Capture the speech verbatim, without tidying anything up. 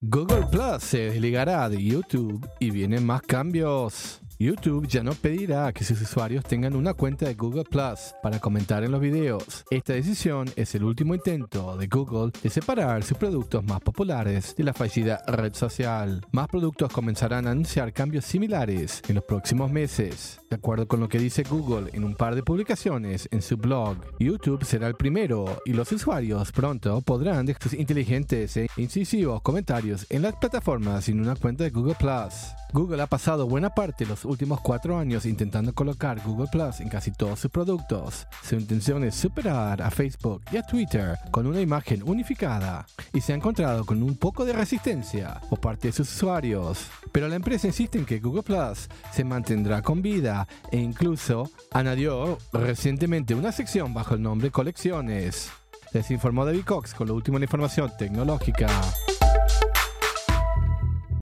Google Plus se desligará de YouTube y vienen más cambios. YouTube ya no pedirá que sus usuarios tengan una cuenta de Google Plus para comentar en los videos. Esta decisión es el último intento de Google de separar sus productos más populares de la fallida red social. Más productos comenzarán a anunciar cambios similares en los próximos meses. De acuerdo con lo que dice Google en un par de publicaciones en su blog, YouTube será el primero y los usuarios pronto podrán dejar sus inteligentes e incisivos comentarios en las plataformas sin una cuenta de Google Plus. Google ha pasado buena parte de los últimos cuatro años intentando colocar Google Plus en casi todos sus productos. Su intención es superar a Facebook y a Twitter con una imagen unificada, y se ha encontrado con un poco de resistencia por parte de sus usuarios. Pero la empresa insiste en que Google Plus se mantendrá con vida e incluso añadió recientemente una sección bajo el nombre Colecciones. Les informó David Cox con la última información tecnológica.